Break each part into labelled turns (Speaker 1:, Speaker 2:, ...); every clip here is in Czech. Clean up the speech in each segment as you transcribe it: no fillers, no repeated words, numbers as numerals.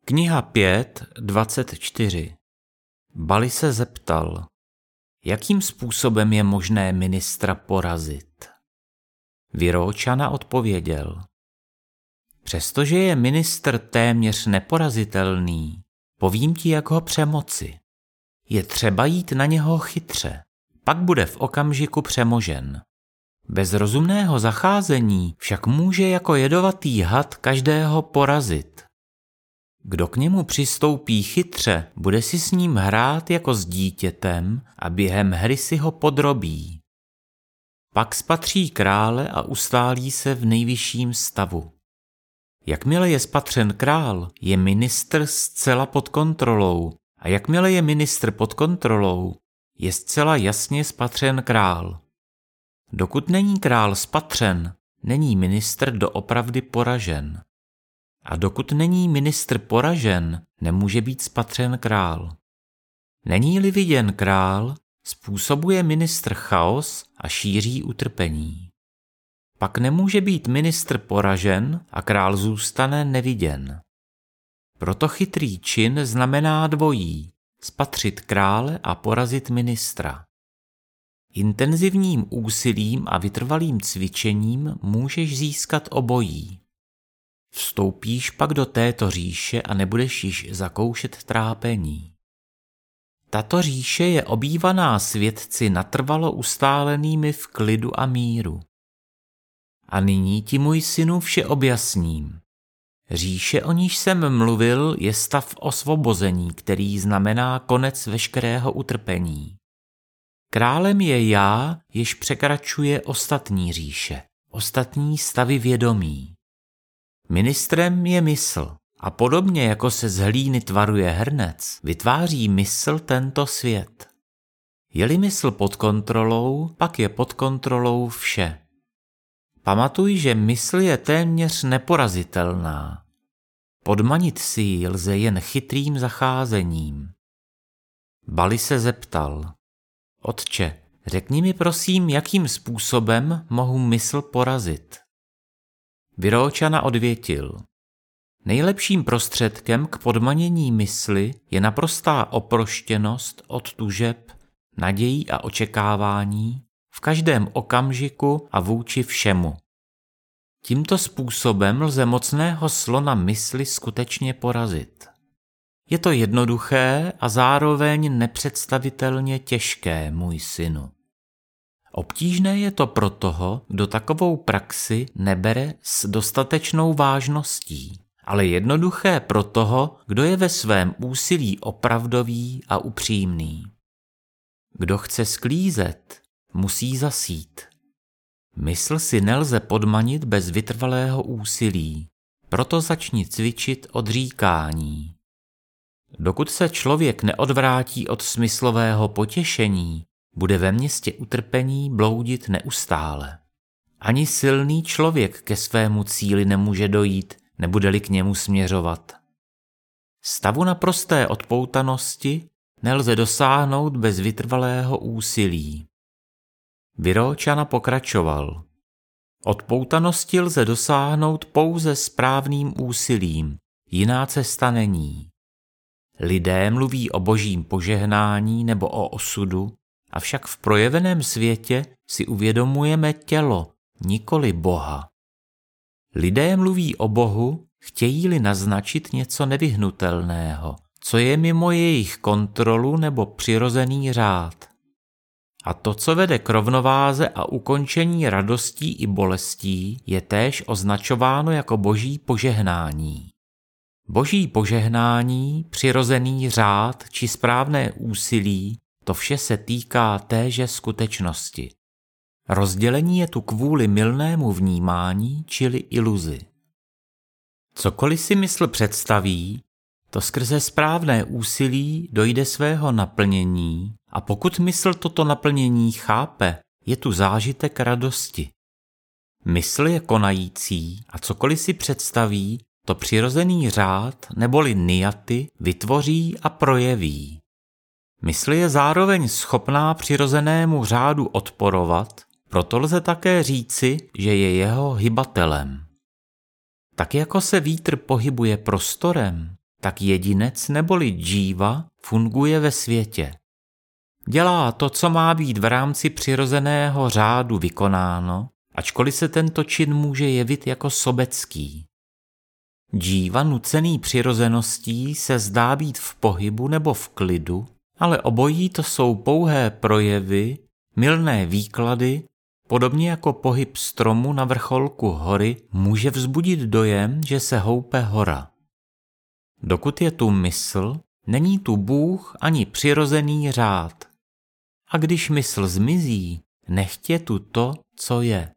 Speaker 1: Kniha 5.24. Bali se zeptal, jakým způsobem je možné ministra porazit. Viróčana odpověděl, přestože je ministr téměř neporazitelný, povím ti, jak ho přemoci. Je třeba jít na něho chytře, pak bude v okamžiku přemožen. Bez rozumného zacházení však může jako jedovatý had každého porazit. Kdo k němu přistoupí chytře, bude si s ním hrát jako s dítětem a během hry si ho podrobí. Pak spatří krále a ustálí se v nejvyšším stavu. Jakmile je spatřen král, je ministr zcela pod kontrolou, a jakmile je ministr pod kontrolou, je zcela jasně spatřen král. Dokud není král spatřen, není ministr doopravdy poražen. A dokud není ministr poražen, nemůže být spatřen král. Není-li viděn král, způsobuje ministr chaos a šíří utrpení. Pak nemůže být ministr poražen a král zůstane neviděn. Proto chytrý čin znamená dvojí, spatřit krále a porazit ministra. Intenzivním úsilím a vytrvalým cvičením můžeš získat obojí. Vstoupíš pak do této říše a nebudeš již zakoušet trápení. Tato říše je obývaná světci natrvalo ustálenými v klidu a míru. A nyní ti, můj synu, vše objasním. Říše, o níž jsem mluvil, je stav osvobození, který znamená konec veškerého utrpení. Králem je já, jež překračuje ostatní říše, ostatní stavy vědomí. Ministrem je mysl a podobně jako se z hlíny tvaruje hrnec, vytváří mysl tento svět. Je-li mysl pod kontrolou, pak je pod kontrolou vše. Pamatuj, že mysl je téměř neporazitelná. Podmanit si ji lze jen chytrým zacházením. Bali se zeptal, Otče, řekni mi prosím, jakým způsobem mohu mysl porazit. Viróčana odvětil, nejlepším prostředkem k podmanění mysli je naprostá oproštěnost od tužeb, nadějí a očekávání v každém okamžiku a vůči všemu. Tímto způsobem lze mocného slona mysli skutečně porazit. Je to jednoduché a zároveň nepředstavitelně těžké, můj synu. Obtížné je to pro toho, kdo takovou praxi nebere s dostatečnou vážností, ale jednoduché pro toho, kdo je ve svém úsilí opravdový a upřímný. Kdo chce sklízet, musí zasít. Mysl si nelze podmanit bez vytrvalého úsilí, proto začni cvičit odříkání. Dokud se člověk neodvrátí od smyslového potěšení, bude ve městě utrpení bloudit neustále. Ani silný člověk ke svému cíli nemůže dojít, nebude-li k němu směřovat. Stavu naprosté odpoutanosti nelze dosáhnout bez vytrvalého úsilí. Viróčana pokračoval. Odpoutanosti lze dosáhnout pouze správným úsilím, jiná cesta není. Lidé mluví o božím požehnání nebo o osudu, avšak v projeveném světě si uvědomujeme tělo, nikoli Boha. Lidé mluví o Bohu, chtějí-li naznačit něco nevyhnutelného, co je mimo jejich kontrolu nebo přirozený řád. A to, co vede k rovnováze a ukončení radostí i bolestí, je též označováno jako boží požehnání. Boží požehnání, přirozený řád či správné úsilí, to vše se týká téže skutečnosti. Rozdělení je tu kvůli mylnému vnímání, čili iluzi. Cokoliv si mysl představí, to skrze správné úsilí dojde svého naplnění a pokud mysl toto naplnění chápe, je tu zážitek radosti. Mysl je konající a cokoliv si představí, to přirozený řád neboli nijaty vytvoří a projeví. Mysl je zároveň schopná přirozenému řádu odporovat, proto lze také říci, že je jeho hybatelem. Tak jako se vítr pohybuje prostorem, tak jedinec neboli džíva funguje ve světě. Dělá to, co má být v rámci přirozeného řádu vykonáno, ačkoliv se tento čin může jevit jako sobecký. Džíva nucený přirozeností se zdá být v pohybu nebo v klidu, ale obojí to jsou pouhé projevy, mylné výklady, podobně jako pohyb stromu na vrcholku hory může vzbudit dojem, že se houpe hora. Dokud je tu mysl, není tu Bůh ani přirozený řád. A když mysl zmizí, nechtě tu to, co je.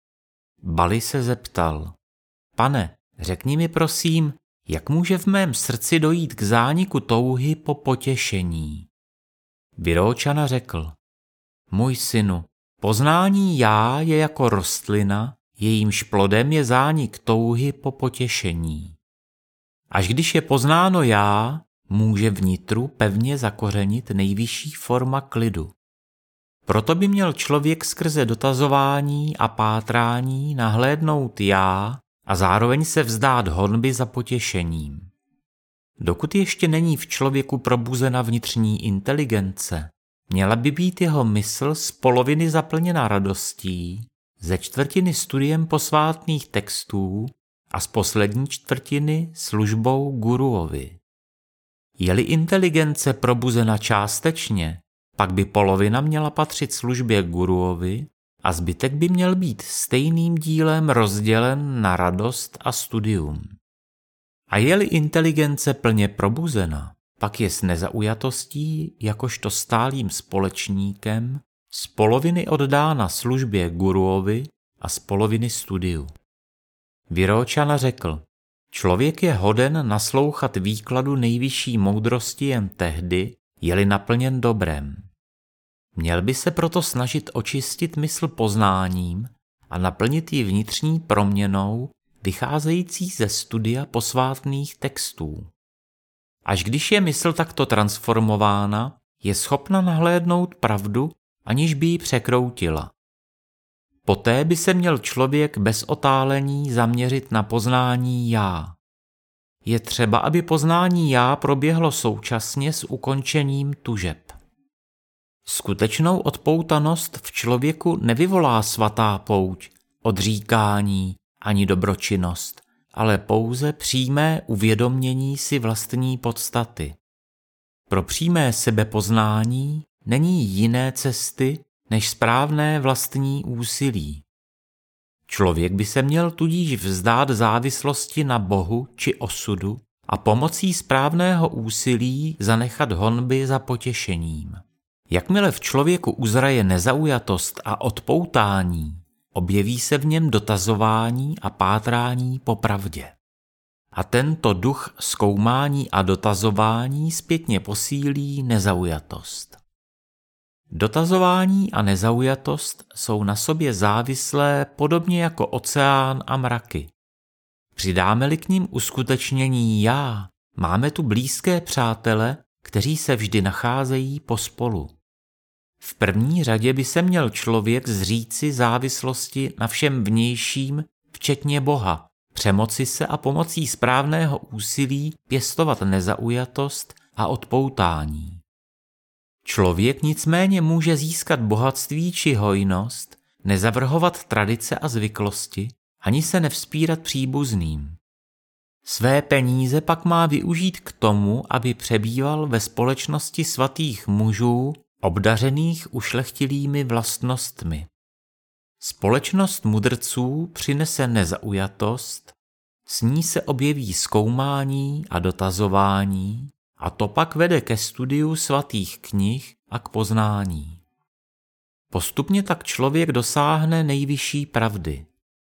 Speaker 1: Bali se zeptal: Pane, řekni mi prosím, jak může v mém srdci dojít k zániku touhy po potěšení? Viróčana řekl: Můj synu, poznání já je jako rostlina, jejímž plodem je zánik touhy po potěšení. Až když je poznáno já, může vnitru pevně zakořenit nejvyšší forma klidu. Proto by měl člověk skrze dotazování a pátrání nahlédnout já a zároveň se vzdát honby za potěšením. Dokud ještě není v člověku probuzena vnitřní inteligence, měla by být jeho mysl z poloviny zaplněna radostí, ze čtvrtiny studiem posvátných textů a z poslední čtvrtiny službou guruovi. Je-li inteligence probuzena částečně, pak by polovina měla patřit službě guruovi a zbytek by měl být stejným dílem rozdělen na radost a studium. A je-li inteligence plně probuzena, pak je s nezaujatostí jakožto stálým společníkem z poloviny oddána službě guruovi a z poloviny studiu. Viróčana řekl: Člověk je hoden naslouchat výkladu nejvyšší moudrosti jen tehdy, je-li naplněn dobrem. Měl by se proto snažit očistit mysl poznáním a naplnit ji vnitřní proměnou, vycházející ze studia posvátných textů. Až když je mysl takto transformována, je schopna nahlédnout pravdu, aniž by ji překroutila. Poté by se měl člověk bez otálení zaměřit na poznání já. Je třeba, aby poznání já proběhlo současně s ukončením tužeb. Skutečnou odpoutanost v člověku nevyvolá svatá pouť, odříkání ani dobročinnost, ale pouze přímé uvědomění si vlastní podstaty. Pro přímé sebepoznání není jiné cesty než správné vlastní úsilí. Člověk by se měl tudíž vzdát závislosti na Bohu či osudu a pomocí správného úsilí zanechat honby za potěšením. Jakmile v člověku uzraje nezaujatost a odpoutání, objeví se v něm dotazování a pátrání po pravdě. A tento duch zkoumání a dotazování zpětně posílí nezaujatost. Dotazování a nezaujatost jsou na sobě závislé podobně jako oceán a mraky. Přidáme-li k nim uskutečnění já, máme tu blízké přátele, kteří se vždy nacházejí pospolu. V první řadě by se měl člověk zříci závislosti na všem vnějším, včetně Boha, přemoci se a pomocí správného úsilí pěstovat nezaujatost a odpoutání. Člověk nicméně může získat bohatství či hojnost, nezavrhovat tradice a zvyklosti, ani se nevzpírat příbuzným. Své peníze pak má využít k tomu, aby přebýval ve společnosti svatých mužů, obdařených ušlechtilými vlastnostmi. Společnost mudrců přinese nezaujatost, s ní se objeví zkoumání a dotazování, a to pak vede ke studiu svatých knih a k poznání. Postupně tak člověk dosáhne nejvyšší pravdy.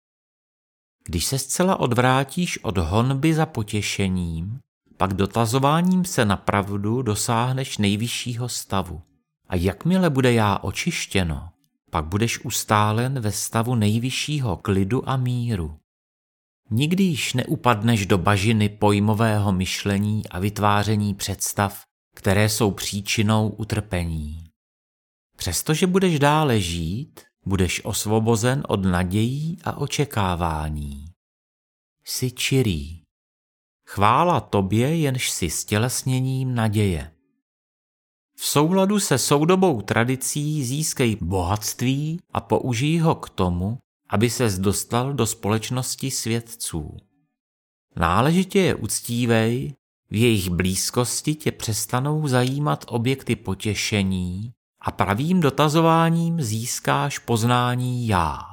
Speaker 1: Když se zcela odvrátíš od honby za potěšením, pak dotazováním se na pravdu dosáhneš nejvyššího stavu. A jakmile bude já očištěno, pak budeš ustálen ve stavu nejvyššího klidu a míru. Nikdy již neupadneš do bažiny pojmového myšlení a vytváření představ, které jsou příčinou utrpení. Přestože budeš dále žít, budeš osvobozen od nadějí a očekávání. Jsi čirý. Chvála tobě, jenž si stělesněním naděje. V souladu se soudobou tradicí získej bohatství a použij ho k tomu, aby ses dostal do společnosti svědců. Náležitě je uctívej, v jejich blízkosti tě přestanou zajímat objekty potěšení a pravým dotazováním získáš poznání já.